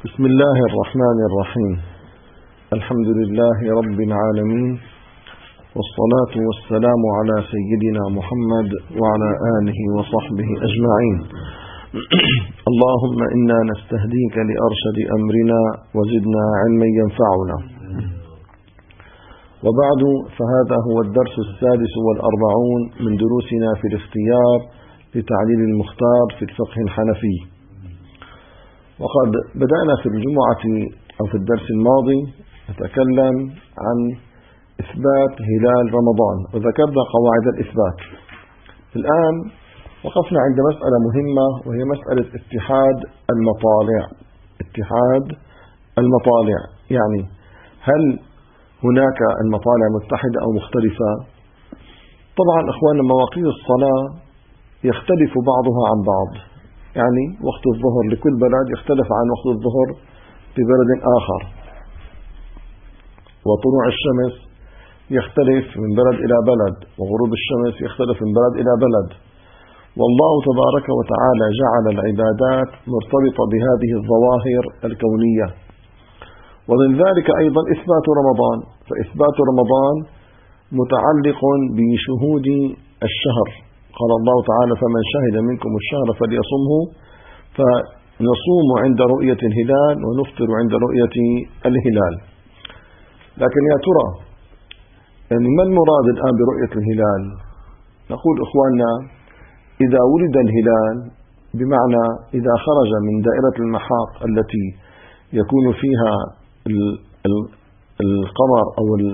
بسم الله الرحمن الرحيم. الحمد لله رب العالمين، والصلاة والسلام على سيدنا محمد وعلى آله وصحبه أجمعين. اللهم إنا نستهديك لأرشد أمرنا وزدنا علما ينفعنا. وبعد، فهذا هو الدرس 46 من دروسنا في الاختيار لتعليل المختار في الفقه الحنفي. وقد بدأنا في الجمعة أو في الدرس الماضي نتكلم عن إثبات هلال رمضان، وذكرنا قواعد الإثبات. الآن وقفنا عند مسألة مهمة، وهي مسألة اتحاد المطالع. اتحاد المطالع يعني هل هناك المطالع متحدة أو مختلفة؟ طبعا إخواننا، مواقيت الصلاة يختلف بعضها عن بعض، يعني وقت الظهر لكل بلد يختلف عن وقت الظهر في بلد آخر، وطلوع الشمس يختلف من بلد إلى بلد، وغروب الشمس يختلف من بلد إلى بلد. والله تبارك وتعالى جعل العبادات مرتبطة بهذه الظواهر الكونية، ومن ذلك أيضا إثبات رمضان. فإثبات رمضان متعلق بشهود الشهر. قال الله تعالى: فمن شهد منكم الشهر فليصمه، فنصوم عند رؤية الهلال ونفطر عند رؤية الهلال. لكن يا ترى يعني ما المراد الآن برؤية الهلال؟ نقول إخواننا، إذا ولد الهلال بمعنى إذا خرج من دائرة المحاق التي يكون فيها القمر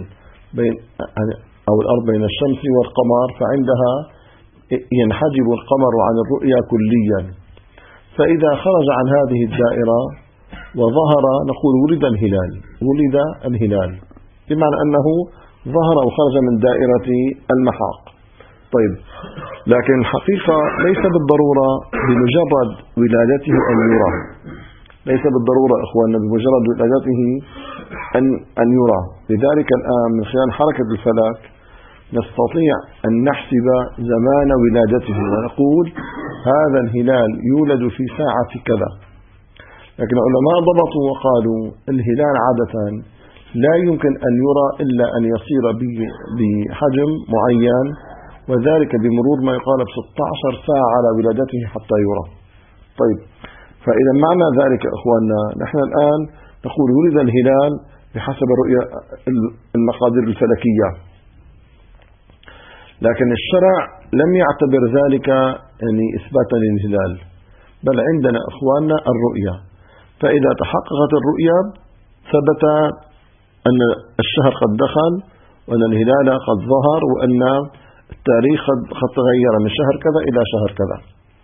أو الأرض بين الشمس والقمر، فعندها ينحجب القمر عن الرؤيا كليا. فإذا خرج عن هذه الدائرة وظهر نقول ولد الهلال. ولد الهلال بمعنى أنه ظهر أو خرج من دائرة المحاق. طيب، لكن الحقيقة ليس بالضرورة بمجرد ولادته أن يرى. ليس بالضرورة إخواننا بمجرد ولادته أن يرى. لذلك الآن من خلال حركة الفلك نستطيع أن نحسب زمان ولادته ونقول هذا الهلال يولد في ساعة كذا. لكن العلماء ضبطوا وقالوا الهلال عادة لا يمكن أن يرى إلا أن يصير بحجم معين، وذلك بمرور ما يقارب 16 ساعة على ولادته حتى يرى. طيب، فإذا معنى ذلك إخواننا، نحن الآن نقول ولد الهلال بحسب الرؤية المقادير الفلكية، لكن الشرع لم يعتبر ذلك يعني إثباتا للهلال، بل عندنا إخواننا الرؤية. فإذا تحققت الرؤية ثبت أن الشهر قد دخل، وأن الهلال قد ظهر، وأن التاريخ قد تغير من شهر كذا إلى شهر كذا.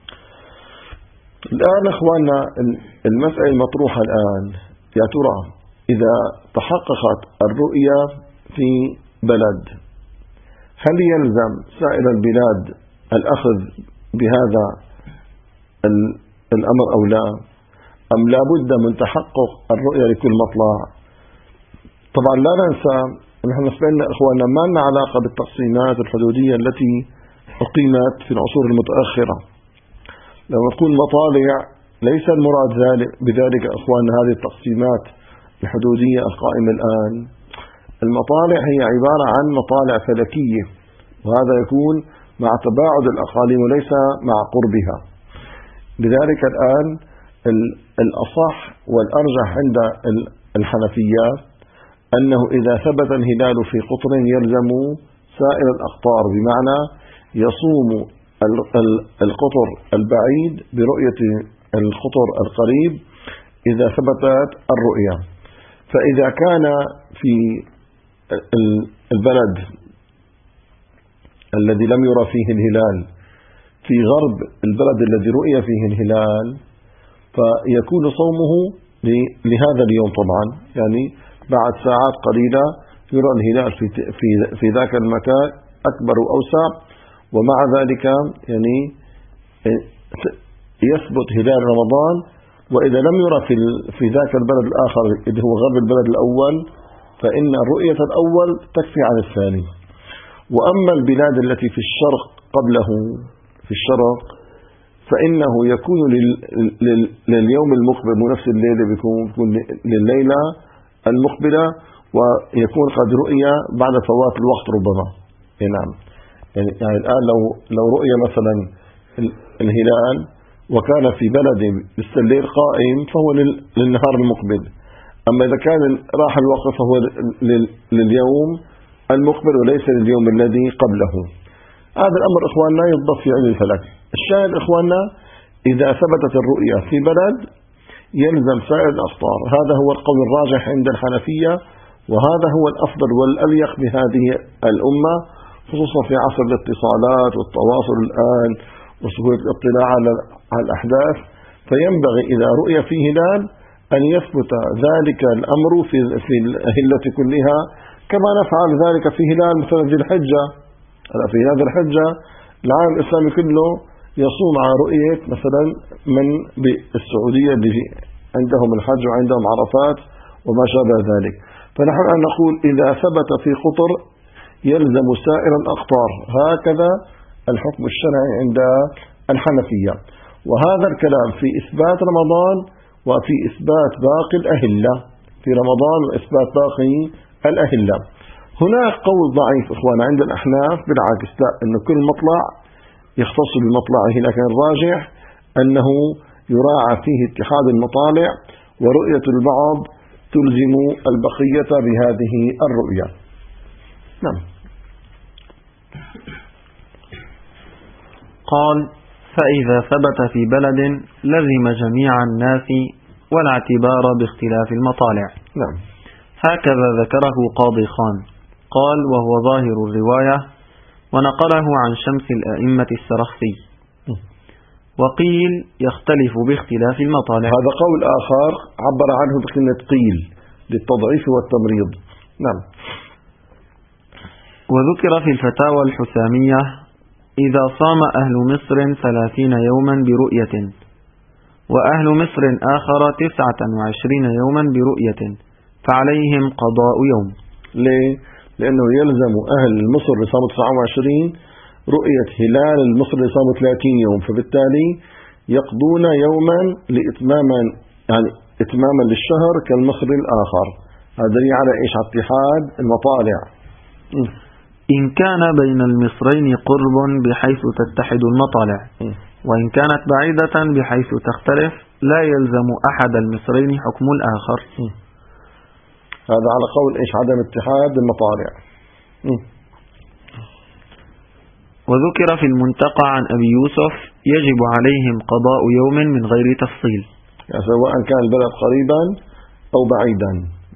الآن إخواننا المسألة المطروحة الآن، يا ترى إذا تحققت الرؤية في بلد، هل يلزم سائر البلاد الأخذ بهذا الأمر أو لا؟ أم لا بد من تحقق الرؤية لكل مطلع؟ طبعا لا ننسى نحن بين إخواننا ما لنا علاقة بالتقسيمات الحدودية التي أقيمت في العصور المتأخرة. لما تكون مطالع ليس المراد بذلك إخواننا هذه التقسيمات الحدودية القائمة الآن. المطالع هي عبارة عن مطالع فلكية، وهذا يكون مع تباعد الأقاليم وليس مع قربها. لذلك الآن الأصح والأرجح عند الحنفيات أنه إذا ثبت الهلال في قطر يلزم سائر الأقطار، بمعنى يصوم القطر البعيد برؤية القطر القريب إذا ثبتت الرؤية. فإذا كان في البلد الذي لم يرى فيه الهلال في غرب البلد الذي رؤي فيه الهلال، فيكون صومه لهذا اليوم طبعا، يعني بعد ساعات قليلة يرى الهلال في ذاك المكان أكبر وأوسع، ومع ذلك يعني يثبت هلال رمضان. وإذا لم يرى في ذاك البلد الآخر اللي هو غرب البلد الأول، فإن الرؤية الأول تكفي عن الثاني. وأما البلاد التي في الشرق قبله، في الشرق، فإنه يكون لليوم المقبل مو نفس الليلة، بيكون لليلة المقبلة، ويكون قد رؤي بعد فوات الوقت ربما. نعم. يعني الآن لو رؤي مثلا الهلال وكان في بلد لسه الليل قائم فهو للنهار المقبل، أما إذا كان راح الوقت فهو لليوم المقبل وليس لليوم الذي قبله. هذا الأمر إخواننا يضبط في علم الفلك. الشاهد إخواننا إذا ثبتت الرؤيا في بلد يلزم سائر الأقطار. هذا هو القول الراجح عند الحنفية، وهذا هو الأفضل والأليق بهذه الأمة، خصوصا في عصر الاتصالات والتواصل الآن وسهولة الاطلاع على الأحداث. فينبغي إذا رؤي في هلال أن يثبت ذلك الأمر في الأهلة كلها، كما نفعل ذلك في هلال مثلا ذي الحجة. في هذا الحجة العالم الإسلامي كله يصوم على رؤية مثلا من بالسعودية اللي عندهم الحج وعندهم عرفات وما شابه ذلك. فنحن أن نقول إذا ثبت في قطر يلزم سائر الأقطار، هكذا الحكم الشرعي عند الحنفية. وهذا الكلام في إثبات رمضان وفي إثبات باقي الأهلة، في رمضان وإثبات باقي الأهلة. هناك قول ضعيف إخوانا عند الأحناف بالعكس، لا، أنه كل مطلع يختص بمطلعه، لكن الراجح أنه يراعى فيه اتحاد المطالع، ورؤية البعض تلزم البقية بهذه الرؤية. نعم. قال: فإذا ثبت في بلد لزم جميع الناس ولا اعتبار باختلاف المطالع. نعم. هكذا ذكره قاضي خان. قال: وهو ظاهر الرواية، ونقله عن شمس الأئمة السرخسي. وقيل يختلف باختلاف المطالع. هذا قول آخر عبر عنه بكلمة قيل للتضعيف والتمريض. نعم. وذكر في الفتاوى الحسامية: إذا صام أهل مصر 30 يوما برؤية، وأهل مصر آخر 29 يوما برؤية، فعليهم قضاء يوم. ليه؟ لأنه يلزم أهل مصر اللي صاموا 29 رؤية هلال المصر اللي صاموا 30 يوم، فبالتالي يقضون يوما إتماما للشهر كالمصري الآخر. هذا دليل على إيش؟ على اتحاد المطالع. إن كان بين المصرين قرب بحيث تتحد المطالع، وإن كانت بعيدة بحيث تختلف لا يلزم أحد المصرين حكم الآخر. هذا على قول إيش؟ عدم اتحاد المطالع. وذكر في المنتقى عن أبي يوسف: يجب عليهم قضاء يوم من غير تفصيل، يعني سواء كان البلد قريبا أو بعيدا.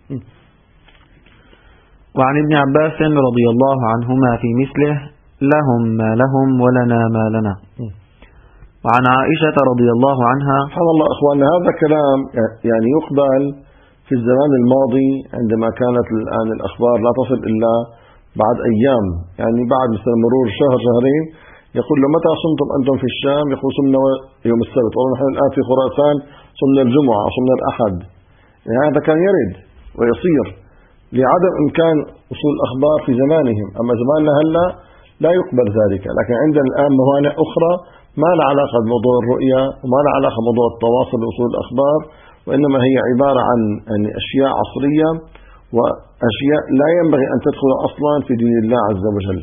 وعن ابن عباس رضي الله عنهما في مثله: لهم ما لهم ولنا ما لنا. وعن عائشة رضي الله عنها. سبحان الله إخواننا، هذا كلام يعني يقبل في الزمان الماضي عندما كانت الآن الأخبار لا تصل إلا بعد أيام، يعني بعد مثل مرور شهر شهرين يقول له: متى صمتم أنتم في الشام؟ يقول: صمنا يوم السبت. والله نحن الآن في خراسان صمنا الجمعة، صمنا الأحد. يعني هذا كان يرد ويصير لعدم إمكان وصول الأخبار في زمانهم. أما زماننا هلا لا يقبل ذلك. لكن عندنا الآن موانئ أخرى ما لها علاقة بموضوع الرؤية وما لها علاقة بموضوع التواصل ووصول الأخبار، وإنما هي عبارة عن أشياء عصرية وأشياء لا ينبغي أن تدخل أصلا في دين الله عز وجل.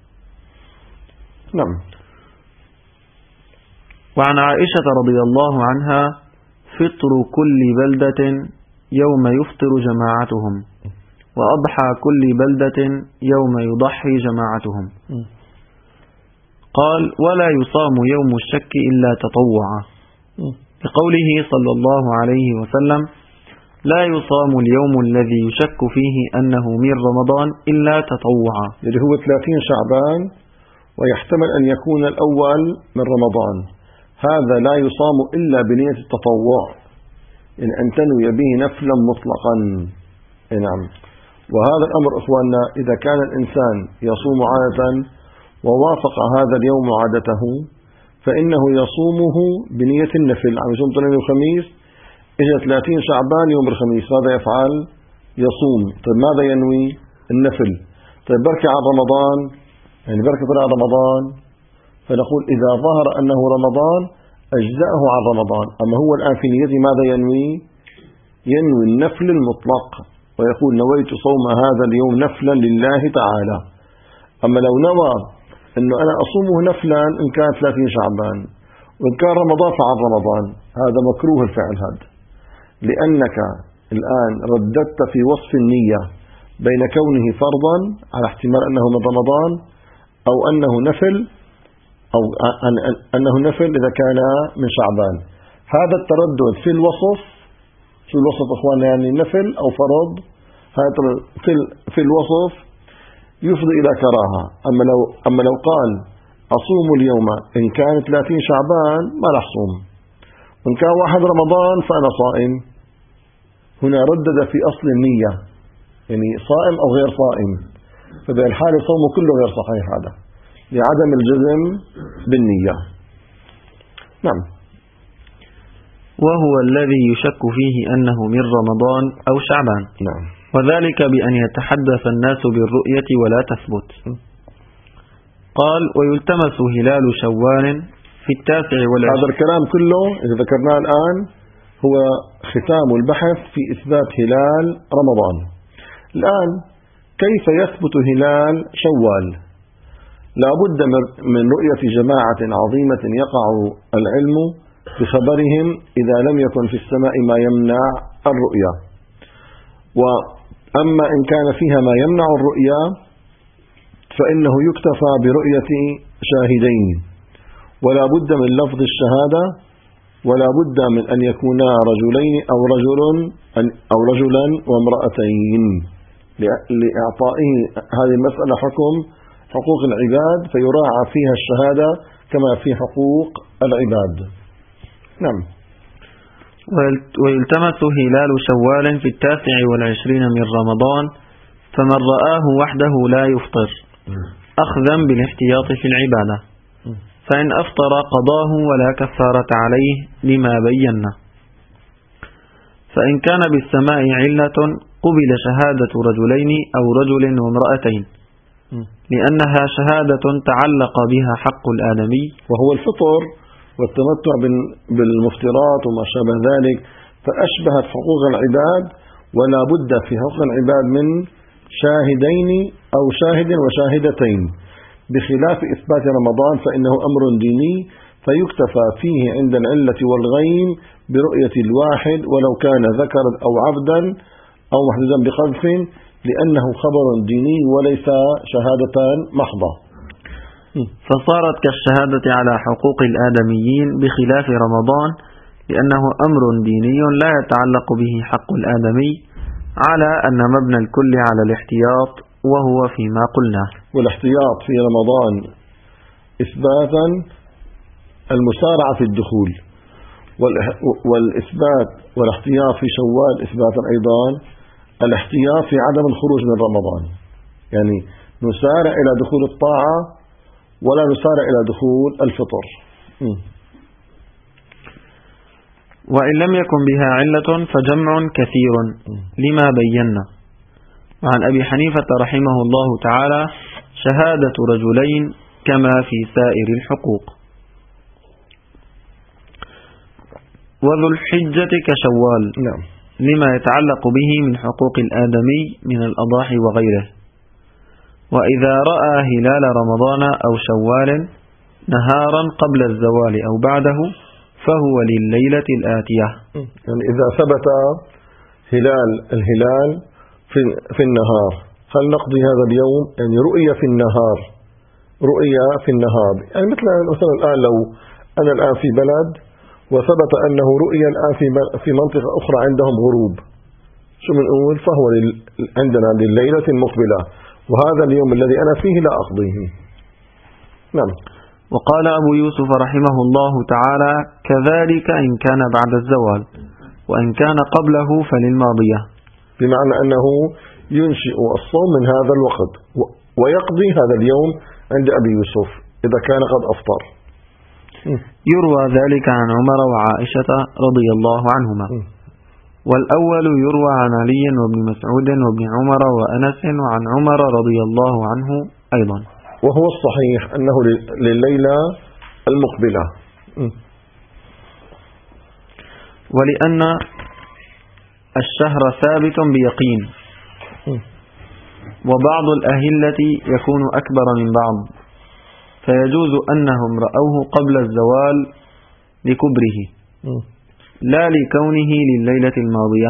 نعم. وعن عائشة رضي الله عنها: فطر كل بلدة يوم يفطر جماعتهم، وأضحى كل بلدة يوم يضحي جماعتهم. قال: ولا يصام يوم الشك إلا تطوعا، بقوله صلى الله عليه وسلم: لا يصام اليوم الذي يشك فيه أنه من رمضان إلا تطوعا، اللي هو 30 شعبان، ويحتمل أن يكون الأول من رمضان. هذا لا يصام إلا بنية التطوع، إن أن تنوي به نفلا مطلقا. نعم. وهذا الأمر إخواننا إذا كان الإنسان يصوم عادة ووافق هذا اليوم عادته فإنه يصومه بنية النفل. عم يصوم اثنين وخميس، إجا 30 شعبان يوم الخميس، ماذا يفعل؟ يصوم. طيب ماذا ينوي؟ النفل. طيب بركة على رمضان، يعني بركة طلع رمضان، فنقول إذا ظهر أنه رمضان أجزأه عن رمضان. أما هو الآن في نيته ماذا ينوي؟ ينوي النفل المطلق ويقول نويت صوم هذا اليوم نفلا لله تعالى. أما لو نوى أنه أنا أصومه نفلا إن كان 30 شعبان وإن كان رمضان فعن رمضان، هذا مكروه الفعل هذا، لأنك الآن رددت في وصف النية بين كونه فرضا على احتمال أنه من رمضان أو أنه نفل، أو أنه نفل إذا كان من شعبان. هذا التردد في الوصف، شو الوصف أخواننا؟ يعني نفل أو فرض، هذا في الوصف يفضي إلى كراهة. أما لو قال أصوم اليوم إن كان 30 شعبان ما رح صوم، وإن كان 1 رمضان فأنا صائم. هنا ردد في أصل النية، يعني صائم أو غير صائم، فبالحال صومه كله غير صحيح هذا لعدم الجزم بالنية. نعم. وهو الذي يشك فيه أنه من رمضان أو شعبان. نعم. وذلك بأن يتحدث الناس بالرؤية ولا تثبت. قال ويلتمس هلال شوال في 29. هذا الكلام كله إذا ذكرناه الآن هو ختام البحث في إثبات هلال رمضان. الآن كيف يثبت هلال شوال؟ لا بد من رؤية جماعة عظيمة يقع العلم بخبرهم إذا لم يكن في السماء ما يمنع الرؤية. وأما إن كان فيها ما يمنع الرؤية فإنه يكتفى برؤية شاهدين، ولا بد من لفظ الشهادة، ولا بد من أن يكونا رجلين أو رجلا وامرأتين لإعطائه هذه المسألة حكم حقوق العباد، فيراعى فيها الشهادة كما في حقوق العباد. نعم. ويلتمس هلال شوال في 29 من رمضان، فمن رآه وحده لا يفطر أخذا بالاحتياط في العبادة، فإن أفطر قضاه ولا كفارة عليه لما بينا. فإن كان بالسماء علة قبل شهادة رجلين أو رجل وامرأتين، لأنها شهادة تعلق بها حق الآدمي، وهو الفطر والتمتع بالمفطرات وما شابه ذلك، فأشبهت حقوق العباد، ولا بد في حقوق العباد من شاهدين أو شاهد وشاهدتين، بخلاف إثبات رمضان فإنه أمر ديني، فيكتفى فيه عند العلة والغين برؤية الواحد ولو كان ذكرا أو عبدا أو محدودا بقذف، لأنه خبر ديني وليس شهادة محضة. فصارت كالشهادة على حقوق الآدميين بخلاف رمضان، لأنه أمر ديني لا يتعلق به حق الآدمي، على أن مبنى الكل على الاحتياط، وهو فيما قلنا. والاحتياط في رمضان إثباتا المسارعة في الدخول، والإثبات والاحتياط في شوال إثباتا أيضا الاحتياط في عدم الخروج من رمضان، يعني نسارع إلى دخول الطاعة ولا نسارع إلى دخول الفطر. وإن لم يكن بها علة فجمع كثير لما بينا. وعن أبي حنيفة رحمه الله تعالى شهادة رجلين كما في سائر الحقوق. وذو الحجة كشوال، نعم، لما يتعلق به من حقوق الآدمي من الأضاحي وغيره. وإذا رأى هلال رمضان أو شوال نهارا قبل الزوال أو بعده فهو لليلة الآتية. يعني إذا ثبت الهلال في النهار، هل نقضي هذا اليوم؟ يعني رؤية في النهار، يعني مثلا الآن لو أنا الآن في بلد وثبت أنه رؤية الآن في منطقة أخرى عندهم غروب، شو بنقول؟ فهو عندنا لليلة المقبلة، وهذا اليوم الذي أنا فيه لا أقضيه. نعم. وقال أبو يوسف رحمه الله تعالى كذلك إن كان بعد الزوال، وإن كان قبله فللماضية، بمعنى أنه ينشئ الصوم من هذا الوقت ويقضي هذا اليوم عند أبي يوسف إذا كان قد أفطر. يروى ذلك عن عمر وعائشة رضي الله عنهما، والأول يروى عن علي وابن مسعود وابن عمر وأنس وعن عمر رضي الله عنه أيضا، وهو الصحيح أنه لليلة المقبلة. ولأن الشهر ثابت بيقين، وبعض الأهلة يكون أكبر من بعض، فيجوز أنهم رأوه قبل الزوال لكبره لا لكونه لليلة الماضية،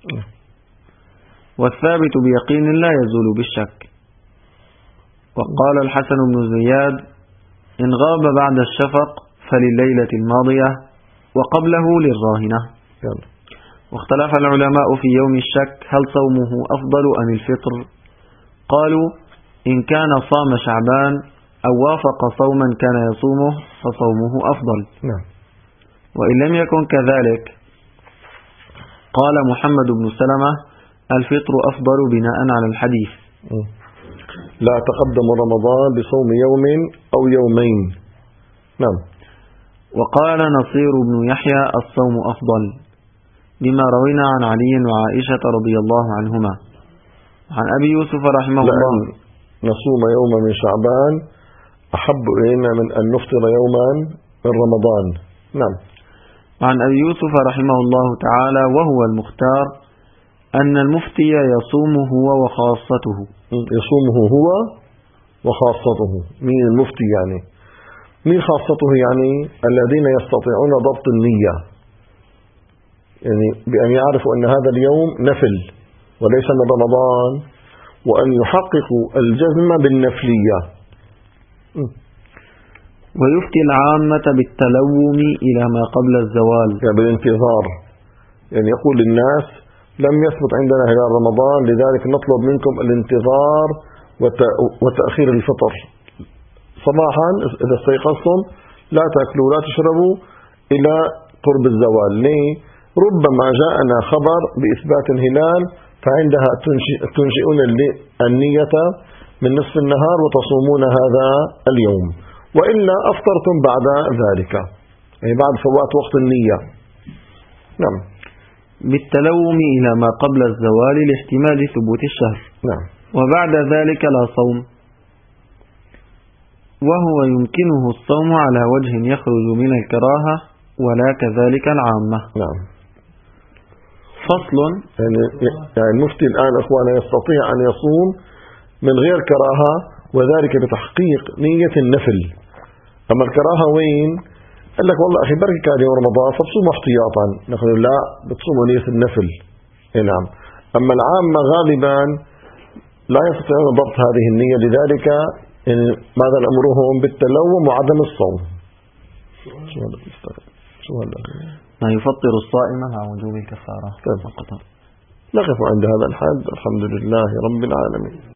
والثابت بيقين لا يزول بالشك. وقال الحسن بن زياد: إن غاب بعد الشفق فلليلة الماضية، وقبله للراهنة. واختلف العلماء في يوم الشك هل صومه أفضل أم الفطر؟ قالوا: إن كان صام شعبان أو وافق صوما كان يصومه فصومه أفضل. وإن لم يكن كذلك قال محمد بن سلمة: الفطر أفضل بناء على الحديث. لا تقدم رمضان بصوم يوم أو يومين. نعم. وقال نصير بن يحيى: الصوم أفضل، لما روينا عن علي وعائشة رضي الله عنهما. عن أبي يوسف رحمه الله: نصوم يوما من شعبان أحب إلينا من أن نفطر يوما من رمضان. نعم. عن أبي يوسف رحمه الله تعالى: وهو المختار أن المفتي يصوم هو وخاصته. يصومه هو وخاصته. مين المفتي يعني؟ مين خاصته يعني؟ الذين يستطيعون ضبط النية، يعني بأن يعرفوا أن هذا اليوم نفل وليس من رمضان، وأن يحققوا الجزم بالنفلية. ويفتي العامة بالتلوم إلى ما قبل الزوال، يعني بالانتظار، يعني يقول للناس: لم يثبت عندنا هلال رمضان، لذلك نطلب منكم الانتظار وتأخير الفطر. صباحا إذا استيقظتم لا تأكلوا ولا تشربوا إلى قرب الزوال. ليه؟ ربما جاءنا خبر بإثبات الهلال، فعندها تنشئون النية من نصف النهار وتصومون هذا اليوم، وإلا أفطرتم بعد ذلك، يعني بعد فوات وقت النية. نعم. بالتلوم إلى ما قبل الزوال لاحتمال ثبوت الشهر. نعم. وبعد ذلك لا صوم، وهو يمكنه الصوم على وجه يخرج من الكراهة ولا كذلك العامة. نعم. فصل. يعني المفتي الآن أخوانا يستطيع أن يصوم من غير كراهة، وذلك بتحقيق نية النفل. أما الكراهة وين؟ قال لك: والله أخي بركي كان يوم رمضان فبصوم احتياطا. نقول: لا، بتصوموا نية النفل. نعم. أما العامة غالبا لا يستطيعون ضبط هذه النية، لذلك ماذا أمرهم؟ بالتلوم وعدم الصوم. ما يفطر الصائم مع وجوب الكفارة. نقف عند هذا الحد. الحمد لله رب العالمين.